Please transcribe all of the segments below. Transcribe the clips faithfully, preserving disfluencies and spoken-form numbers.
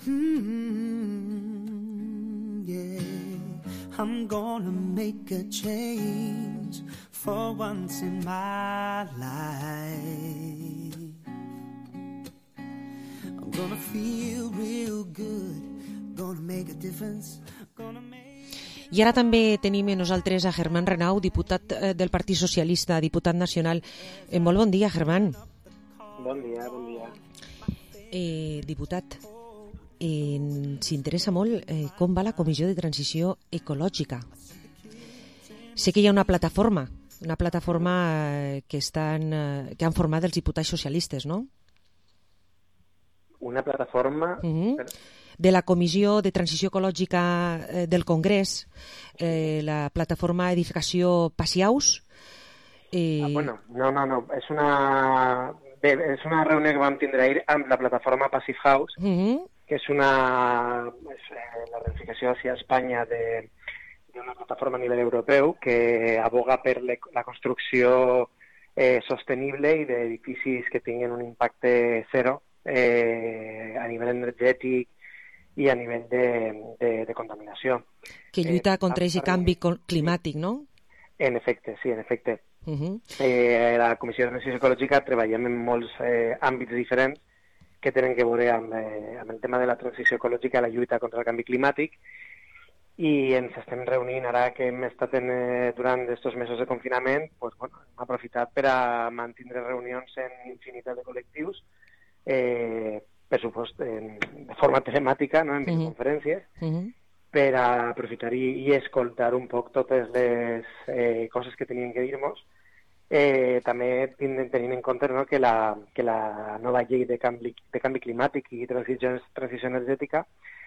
Mm, yeah, I'm gonna make a change for once in my life. I'm gonna feel real good, gonna make a difference, gonna make... I ara també tenim a nosaltres a Germán Renau, diputat del Partit Socialista, diputat nacional. Eh, molt bon dia, Germán. Bon dia, bon dia. Eh, diputat, eh, ens interessa molt eh, com va la Comissió de Transició Ecològica. Sé que hi ha una plataforma, una plataforma eh, que, estan, eh, que han format els diputats socialistes, no? Una plataforma... Uh-huh. Per... de la Comissió de Transició Ecològica eh, del Congrés, eh, la plataforma Edificació Passiaus. Eh... Ah, bueno, no, no, no, és una, bé, és una reunió que vam tindre ahir amb la plataforma Passive House, uh-huh. que és una és, eh, la reunificació hacia Espanya de, de una plataforma a nivell europeu que aboga per le, la construcció eh, sostenible i d'edificis que tinguin un impacte zero eh, a nivell energètic i a nivell de, de, de contaminació. Que lluita eh, contra aquest canvi climàtic, no? En efecte, sí, en efecte. Uh-huh. Eh, la Comissió de Transició Ecològica treballem en molts eh, àmbits diferents que tenen que veure amb, eh, amb el tema de la transició ecològica i la lluita contra el canvi climàtic, i ens estem reunint ara que hem estat en, eh, durant aquests mesos de confinament, pues, bueno, hem aprofitat per a mantindre reunions en infinitat de col·lectius, eh, per supost, en, de forma telemàtica, no? En videoconferències, uh-huh. per a aprofitar i, i escoltar un poc totes les eh, coses que tenien que dir-nos. Eh, també tenint, tenint en compte, no, que, la, que la nova llei de canvi, de canvi climàtic i transició, transició energètica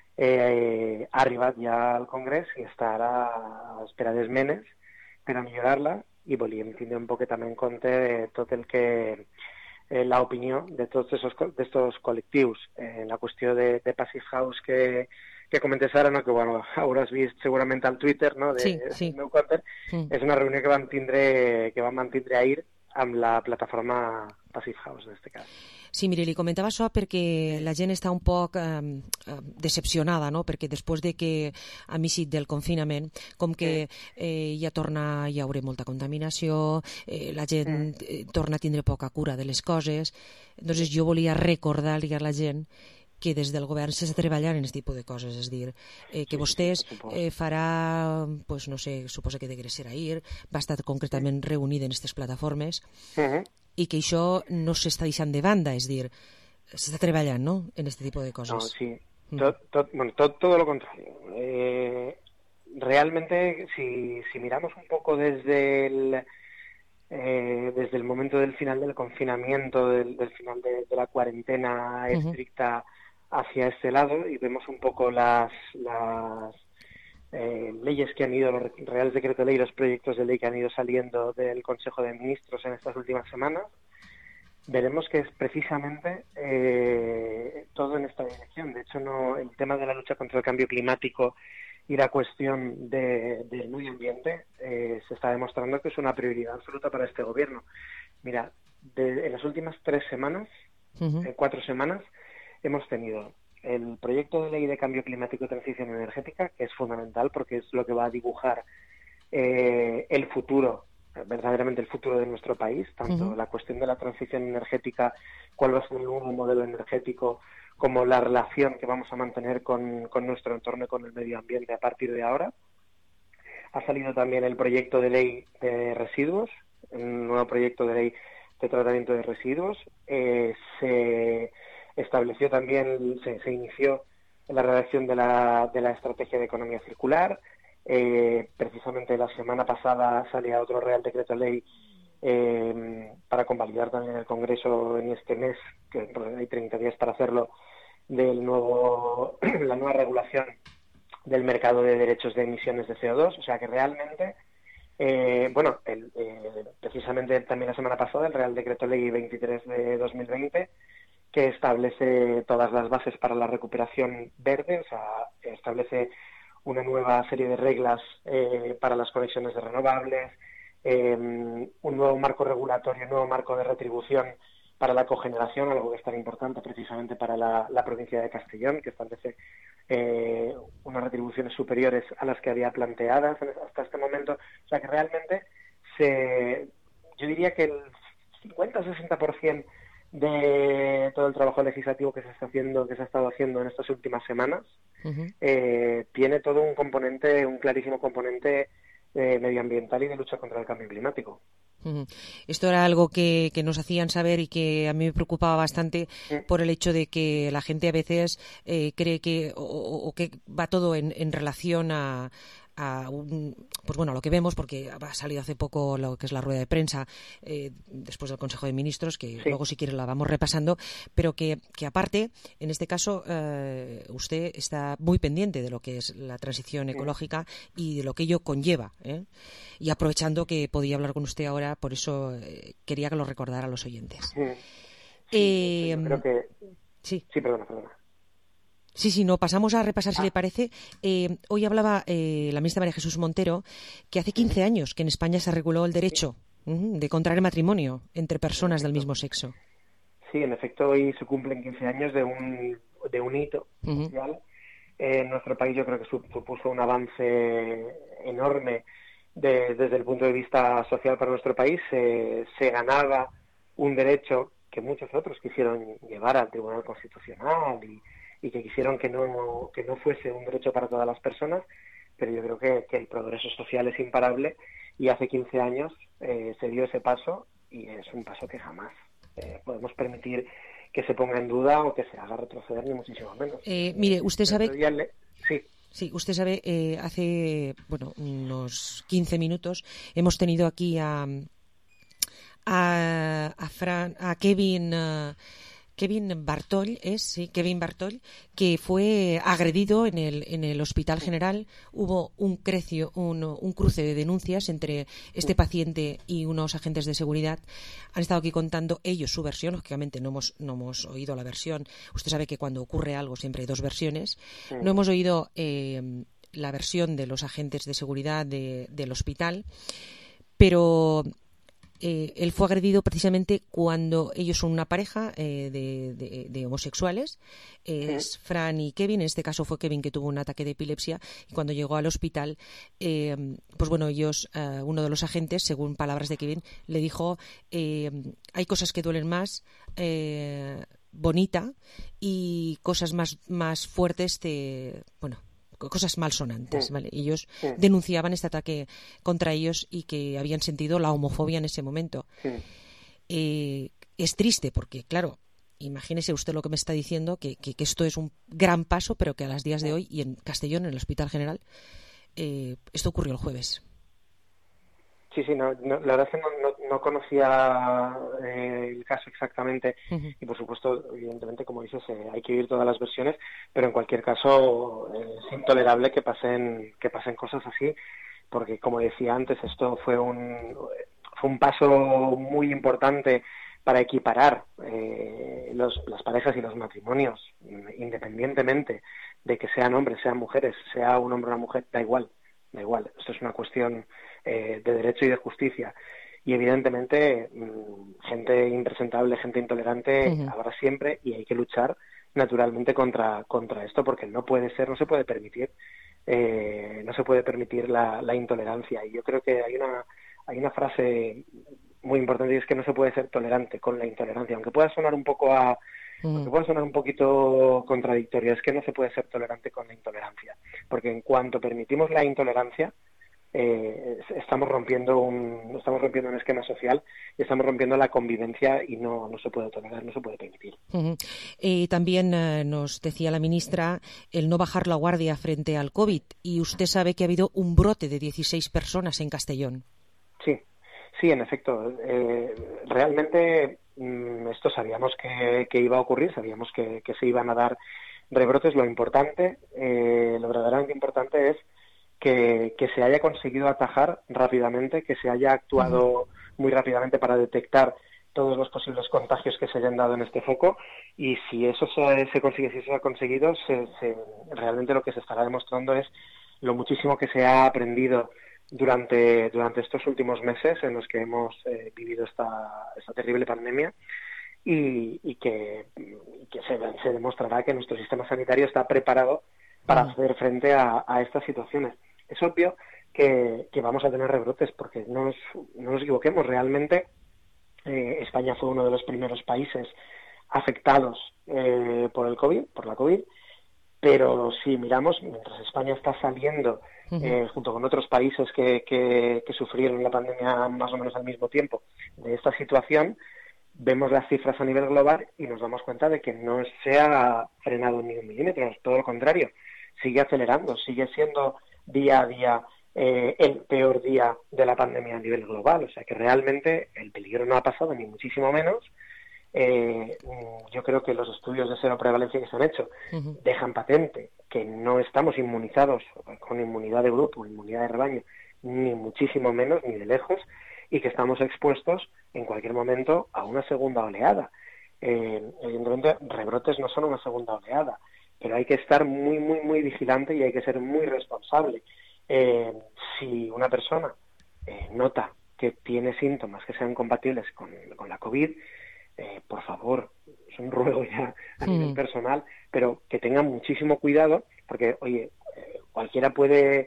eh, ha arribat ja al Congrés i està ara a l'espera d'esmenes per a millorar-la, i volíem tindre un poc també en compte tot el que Eh, la opinió de tots aquests col·lectius. En eh, la qüestió de, de Passive House que, que comentes ara, no? Que bueno, hauràs vist segurament al Twitter, no? De, sí, sí. del meu compte, mm. és una reunió que vam tindre que vam mantindre ahir amb la plataforma Passive House, en aquest cas. Sí, mire, li comentava això perquè la gent està un poc eh, decepcionada, no? Perquè després de que a migit del confinament, com que eh, ja torna, hi haurà molta contaminació, eh, la gent eh, torna a tindre poca cura de les coses, doncs jo volia recordar-li a la gent que des del govern s'està treballant en aquest tipus de coses, és a dir, eh, que vostès eh, farà, pues, no sé, suposa que de Grecer ahir, va estar concretament reunida en aquestes plataformes, uh-huh. i que això no s'està deixant de banda, és a dir, s'està treballant, no?, en aquest tipus de coses. No, sí, tot, tot, bueno, tot, todo lo contrario. Eh, realmente, si, si miramos un poco desde el, eh, desde el momento del final del confinamiento, del, del final de, de la cuarentena estricta uh-huh. hacia este lado, y vemos un poco las, las eh, leyes que han ido, los reales decretos de ley, los proyectos de ley que han ido saliendo del Consejo de Ministros en estas últimas semanas, veremos que es precisamente eh, todo en esta dirección. De hecho, no, el tema de la lucha contra el cambio climático y la cuestión de, del medio ambiente eh, se está demostrando que es una prioridad absoluta para este gobierno. Mira, de, en las últimas tres semanas, uh-huh. eh, cuatro semanas, hemos tenido el proyecto de ley de cambio climático y transición energética, que es fundamental porque es lo que va a dibujar eh, el futuro, verdaderamente el futuro de nuestro país, tanto uh-huh. la cuestión de la transición energética, cuál va a ser el nuevo modelo energético, como la relación que vamos a mantener con, con nuestro entorno y con el medio ambiente a partir de ahora. Ha salido también el proyecto de ley de residuos, un nuevo proyecto de ley de tratamiento de residuos. Eh, se estableció también, se, se inició la redacción de la, de la estrategia de economía circular. Eh, precisamente la semana pasada salía otro Real Decreto Ley eh, para convalidar también en el Congreso en este mes, que hay treinta días para hacerlo, del nuevo la nueva regulación del mercado de derechos de emisiones de C O dos. O sea que realmente, eh, bueno, el, eh, precisamente también la semana pasada el Real Decreto Ley veintitrés de dos mil veinte, que establece todas las bases para la recuperación verde, o sea, establece una nueva serie de reglas eh, para las conexiones de renovables, eh, un nuevo marco regulatorio, un nuevo marco de retribución para la cogeneración, algo que es tan importante precisamente para la, la provincia de Castellón, que establece eh, unas retribuciones superiores a las que había planteadas hasta este momento. O sea que realmente se, yo diría que el cincuenta a sesenta por ciento de todo el trabajo legislativo que se está haciendo, que se ha estado haciendo en estas últimas semanas, uh-huh. eh, tiene todo un componente, un clarísimo componente eh, medioambiental y de lucha contra el cambio climático. Uh-huh. Esto era algo que, que nos hacían saber y que a mí me preocupaba bastante sí. por el hecho de que la gente a veces eh, cree que o, o que va todo en, en relación a a un, pues bueno, a lo que vemos, porque ha salido hace poco lo que es la rueda de prensa eh, después del Consejo de Ministros, que sí. luego si quiere la vamos repasando, pero que, que aparte, en este caso, eh, usted está muy pendiente de lo que es la transición sí. ecológica y de lo que ello conlleva, ¿eh? Y aprovechando que podía hablar con usted ahora, por eso eh, quería que lo recordara a los oyentes. Sí. Sí, eh, yo creo que... Sí, sí perdona, perdona. Sí, sí, no, pasamos a repasar, si le parece. Eh, hoy hablaba eh, la ministra María Jesús Montero que hace quince años que en España se reguló el derecho uh, de contraer matrimonio entre personas del mismo sexo. Sí, en efecto, hoy se cumplen quince años de un, de un hito uh-huh. social. Eh, en nuestro país yo creo que supuso un avance enorme de, desde el punto de vista social para nuestro país. Eh, se ganaba un derecho que muchos otros quisieron llevar al Tribunal Constitucional y y que quisieron que no que no fuese un derecho para todas las personas, pero yo creo que, que el progreso social es imparable y hace quince años eh, se dio ese paso y es un paso que jamás eh, podemos permitir que se ponga en duda o que se haga retroceder, ni muchísimo menos. Eh, mire, usted sabe... Le... Sí. Sí, usted sabe, eh, hace bueno unos quince minutos hemos tenido aquí a a, a, Fran, a Kevin... Uh, Kevin Bartoll, es, sí, Kevin Bartoll, que fue agredido en el, en el Hospital General. Hubo un, crecio, un, un cruce de denuncias entre este paciente y unos agentes de seguridad. Han estado aquí contando ellos su versión. Lógicamente no hemos, no hemos oído la versión. Usted sabe que cuando ocurre algo siempre hay dos versiones. No hemos oído eh, la versión de los agentes de seguridad de, del hospital, pero... Eh, él fue agredido precisamente cuando ellos son una pareja eh, de, de, de homosexuales, eh, es Fran y Kevin. En este caso fue Kevin que tuvo un ataque de epilepsia y cuando llegó al hospital, eh, pues bueno, ellos, eh, uno de los agentes, según palabras de Kevin, le dijo eh, hay cosas que duelen más, eh, bonita, y cosas más, más fuertes de, bueno, cosas malsonantes, sí. ¿vale? Ellos sí. denunciaban este ataque contra ellos y que habían sentido la homofobia en ese momento. Sí. Eh, es triste porque, claro, imagínese usted lo que me está diciendo, que, que, que esto es un gran paso, pero que a los días de hoy, y en Castellón, en el Hospital General, eh, esto ocurrió el jueves. Sí, sí, no, no, la verdad es que no, no, no conocía eh, el caso exactamente uh-huh. y por supuesto, evidentemente, como dices, eh, hay que oír todas las versiones, pero en cualquier caso eh, es intolerable que pasen que pasen cosas así, porque como decía antes, esto fue un fue un paso muy importante para equiparar eh, los, las parejas y los matrimonios, independientemente de que sean hombres, sean mujeres, sea un hombre o una mujer, da igual. Da igual, esto es una cuestión eh, de derecho y de justicia. Y evidentemente, mmm, gente impresentable, gente intolerante, uh-huh. habrá siempre, y hay que luchar naturalmente contra contra esto, porque no puede ser, no se puede permitir, eh, no se puede permitir la, la intolerancia. Y yo creo que hay una hay una frase muy importante y es que no se puede ser tolerante con la intolerancia, aunque pueda sonar un poco a Porque puede sonar un poquito contradictorio, es que no se puede ser tolerante con la intolerancia, porque en cuanto permitimos la intolerancia, eh, estamos rompiendo un estamos rompiendo un esquema social y estamos rompiendo la convivencia y no, no se puede tolerar, no se puede permitir. Uh-huh. Eh, también eh, nos decía la ministra el no bajar la guardia frente al COVID, y usted sabe que ha habido un brote de dieciséis personas en Castellón. Sí, sí, en efecto. Eh, realmente esto sabíamos que, que iba a ocurrir, sabíamos que, que se iban a dar rebrotes. Lo importante, eh, lo verdaderamente importante es que, que se haya conseguido atajar rápidamente, que se haya actuado muy rápidamente para detectar todos los posibles contagios que se hayan dado en este foco, y si eso se, se consigue, si eso se ha conseguido, se, se, realmente lo que se estará demostrando es lo muchísimo que se ha aprendido durante durante estos últimos meses en los que hemos eh, vivido esta, esta terrible pandemia, y, y que, y que se, se demostrará que nuestro sistema sanitario está preparado para hacer frente a, a estas situaciones. Es obvio que, que vamos a tener rebrotes, porque no nos, no nos equivoquemos, realmente eh, España fue uno de los primeros países afectados eh, por el COVID, por la COVID, pero si miramos, mientras España está saliendo, eh, junto con otros países que, que, que sufrieron la pandemia más o menos al mismo tiempo, de esta situación, vemos las cifras a nivel global y nos damos cuenta de que no se ha frenado ni un milímetro, todo lo contrario, sigue acelerando, sigue siendo día a día eh, el peor día de la pandemia a nivel global, o sea que realmente el peligro no ha pasado, ni muchísimo menos. Eh, yo creo que los estudios de seroprevalencia que se han hecho uh-huh. dejan patente que no estamos inmunizados con inmunidad de grupo, inmunidad de rebaño, ni muchísimo menos, ni de lejos, y que estamos expuestos en cualquier momento a una segunda oleada. Eh, evidentemente, rebrotes no son una segunda oleada, pero hay que estar muy, muy, muy vigilante y hay que ser muy responsable. Eh, si una persona eh, nota que tiene síntomas que sean compatibles con, con la COVID, Eh, por favor, es un ruego ya a mm. nivel personal, pero que tengan muchísimo cuidado, porque, oye, eh, cualquiera puede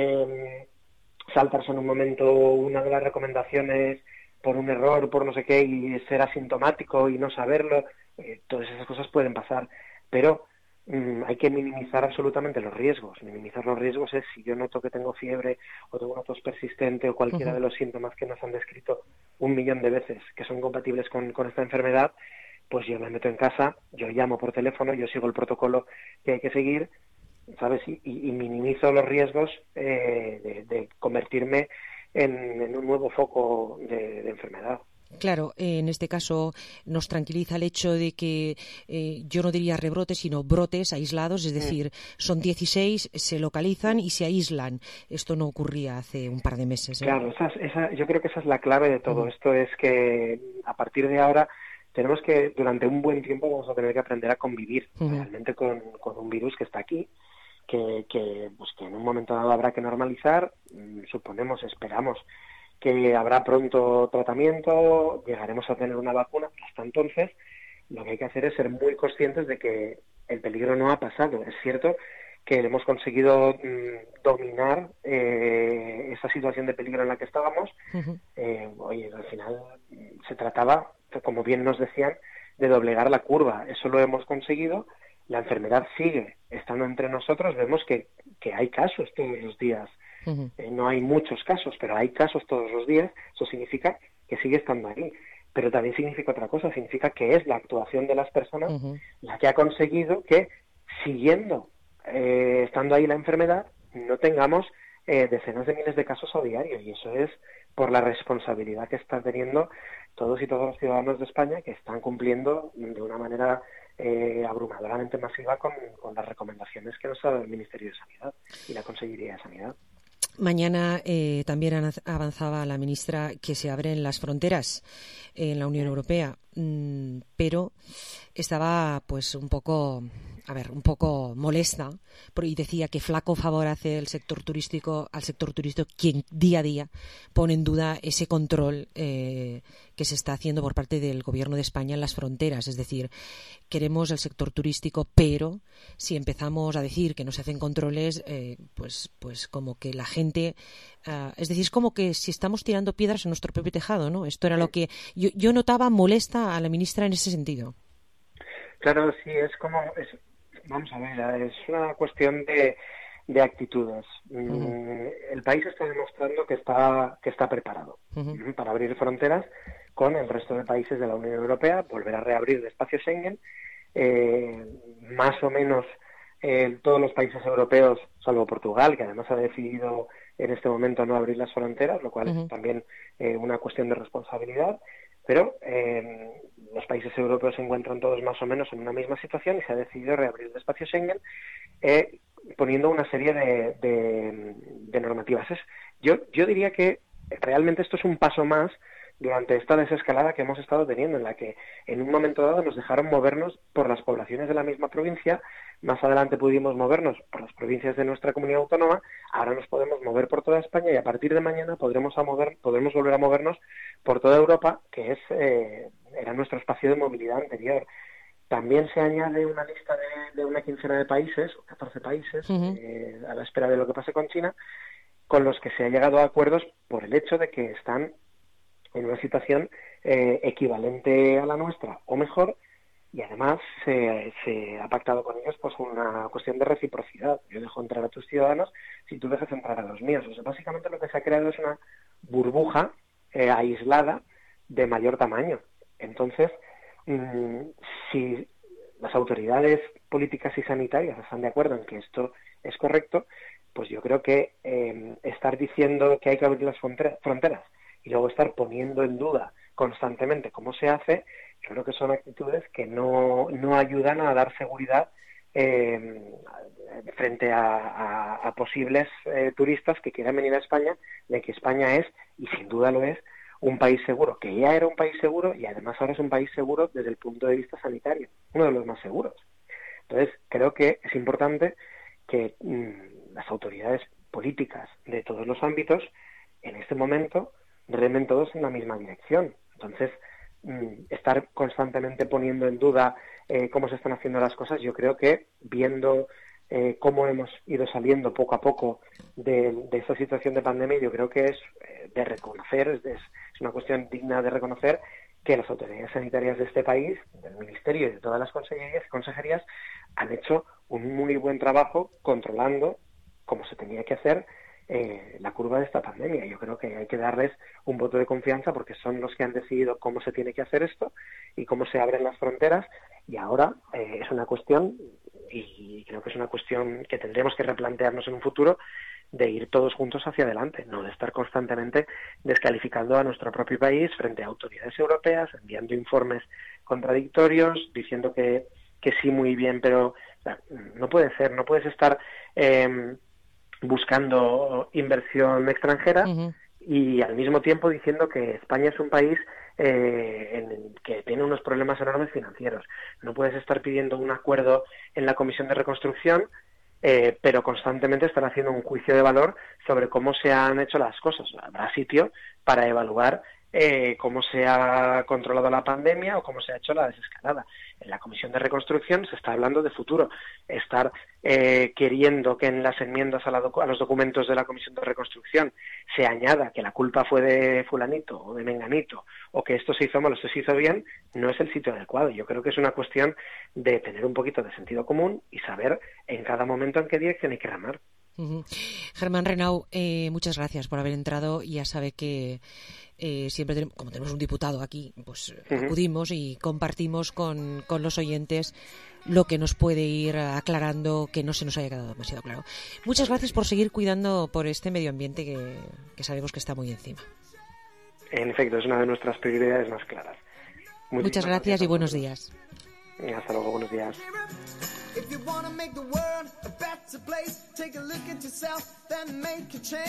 eh, saltarse en un momento una de las recomendaciones por un error, por no sé qué, y ser asintomático y no saberlo, eh, todas esas cosas pueden pasar, pero mm, hay que minimizar absolutamente los riesgos. Minimizar los riesgos es si yo noto que tengo fiebre o tengo una tos persistente o cualquiera uh-huh. de los síntomas que nos han descrito un millón de veces que son compatibles con, con esta enfermedad, pues yo me meto en casa, yo llamo por teléfono, yo sigo el protocolo que hay que seguir, ¿sabes? Y, y, y minimizo los riesgos eh, de, de convertirme en, en un nuevo foco de, de enfermedad. Claro, en este caso nos tranquiliza el hecho de que eh, yo no diría rebrotes, sino brotes aislados, es decir, son dieciséis, se localizan y se aíslan. Esto no ocurría hace un par de meses, ¿eh? Claro, esa, esa, yo creo que esa es la clave de todo. Uh-huh. Esto es que a partir de ahora tenemos que, durante un buen tiempo, vamos a tener que aprender a convivir uh-huh. realmente con, con un virus que está aquí, que, que, pues, que en un momento dado habrá que normalizar, suponemos, esperamos, que habrá pronto tratamiento, llegaremos a tener una vacuna. Hasta entonces, lo que hay que hacer es ser muy conscientes de que el peligro no ha pasado. Es cierto que hemos conseguido mmm, dominar eh, esa situación de peligro en la que estábamos. Uh-huh. Eh, oye, al final se trataba, como bien nos decían, de doblegar la curva. Eso lo hemos conseguido. La enfermedad sigue estando entre nosotros. Vemos que, que hay casos todos los días. Uh-huh. Eh, no hay muchos casos, pero hay casos todos los días. Eso significa que sigue estando ahí. Pero también significa otra cosa, significa que es la actuación de las personas uh-huh. la que ha conseguido que, siguiendo eh, estando ahí la enfermedad, no tengamos eh, decenas de miles de casos a diario. Y eso es por la responsabilidad que están teniendo todos y todos los ciudadanos de España, que están cumpliendo de una manera eh, abrumadoramente masiva con, con las recomendaciones que nos ha dado el Ministerio de Sanidad y la Consejería de Sanidad. Mañana eh, también avanzaba la ministra que se abren las fronteras en la Unión Europea, mm, pero estaba pues un poco, a ver, un poco molesta y decía que flaco favor hace el sector turístico al sector turístico, quien día a día pone en duda ese control eh, que se está haciendo por parte del Gobierno de España en las fronteras. Es decir, queremos el sector turístico, pero si empezamos a decir que no se hacen controles, eh, pues, pues como que la gente, uh, es decir, es como que si estamos tirando piedras en nuestro propio tejado, ¿no? Esto era lo que yo, yo notaba molesta a la ministra en ese sentido. Claro, sí, es como, es, vamos a ver, es una cuestión de, de actitudes. Uh-huh. El país está demostrando que está que está preparado uh-huh. para abrir fronteras con el resto de países de la Unión Europea, volver a reabrir el espacio Schengen, eh, más o menos eh, todos los países europeos, salvo Portugal, que además ha decidido en este momento no abrir las fronteras, lo cual uh-huh. es también eh, una cuestión de responsabilidad, pero eh, los países europeos se encuentran todos más o menos en una misma situación y se ha decidido reabrir el espacio Schengen eh, poniendo una serie de, de, de normativas. Es, yo, yo diría que realmente esto es un paso más durante esta desescalada que hemos estado teniendo, en la que en un momento dado nos dejaron movernos por las poblaciones de la misma provincia, más adelante pudimos movernos por las provincias de nuestra comunidad autónoma, ahora nos podemos mover por toda España y a partir de mañana podremos, a mover, podremos volver a movernos por toda Europa, que es eh, era nuestro espacio de movilidad anterior. También se añade una lista de, de una quincena de países, catorce países, uh-huh. eh, a la espera de lo que pase con China, con los que se ha llegado a acuerdos por el hecho de que están en una situación eh, equivalente a la nuestra o mejor, y además se, se ha pactado con ellos pues una cuestión de reciprocidad. Yo dejo entrar a tus ciudadanos si tú dejas entrar a los míos. O sea, básicamente lo que se ha creado es una burbuja eh, aislada de mayor tamaño. Entonces, mmm, si las autoridades políticas y sanitarias están de acuerdo en que esto es correcto, pues yo creo que eh, estar diciendo que hay que abrir las fronteras y luego estar poniendo en duda constantemente cómo se hace, creo que son actitudes que no, no ayudan a dar seguridad eh, frente a, a, a posibles eh, turistas que quieran venir a España, de que España es, y sin duda lo es, un país seguro, que ya era un país seguro y además ahora es un país seguro desde el punto de vista sanitario, uno de los más seguros. Entonces, creo que es importante que mmm, las autoridades políticas de todos los ámbitos, en este momento, remen todos en la misma dirección. Entonces, mmm, estar constantemente poniendo en duda eh, cómo se están haciendo las cosas, yo creo que viendo eh, cómo hemos ido saliendo poco a poco de, de esta situación de pandemia, yo creo que es eh, de reconocer, es, de, es una cuestión digna de reconocer que las autoridades sanitarias de este país, del Ministerio y de todas las consejerías y consejerías, han hecho un muy buen trabajo controlando, como se tenía que hacer, eh, la curva de esta pandemia. Yo creo que hay que darles un voto de confianza porque son los que han decidido cómo se tiene que hacer esto y cómo se abren las fronteras, y ahora eh, es una cuestión, y creo que es una cuestión que tendremos que replantearnos en un futuro, de ir todos juntos hacia adelante, no de estar constantemente descalificando a nuestro propio país frente a autoridades europeas, enviando informes contradictorios, diciendo que, que sí, muy bien, pero o sea, no puede ser, no puedes estar eh, buscando inversión extranjera uh-huh. y al mismo tiempo diciendo que España es un país eh, en, que tiene unos problemas enormes financieros. No puedes estar pidiendo un acuerdo en la Comisión de Reconstrucción, Eh, pero constantemente están haciendo un juicio de valor sobre cómo se han hecho las cosas. Habrá sitio para evaluar eh, cómo se ha controlado la pandemia o cómo se ha hecho la desescalada. En la Comisión de Reconstrucción se está hablando de futuro. Estar eh, queriendo que en las enmiendas a, la docu- a los documentos de la Comisión de Reconstrucción se añada que la culpa fue de fulanito o de menganito, o que esto se hizo mal o esto se hizo bien, no es el sitio adecuado. Yo creo que es una cuestión de tener un poquito de sentido común y saber en cada momento en qué dirección hay que remar. Uh-huh. Germán Renau, eh, muchas gracias por haber entrado. Ya sabe que eh, siempre, tenemos, como tenemos un diputado aquí, pues uh-huh. acudimos y compartimos con, con los oyentes lo que nos puede ir aclarando, que no se nos haya quedado demasiado claro. Muchas gracias por seguir cuidando por este medio ambiente que, que sabemos que está muy encima. En efecto, es una de nuestras prioridades más claras. Muchísimas Muchas gracias, gracias y buenos días. Hasta luego, buenos días. If you want to make the world a better place, take a look at yourself, then make a change.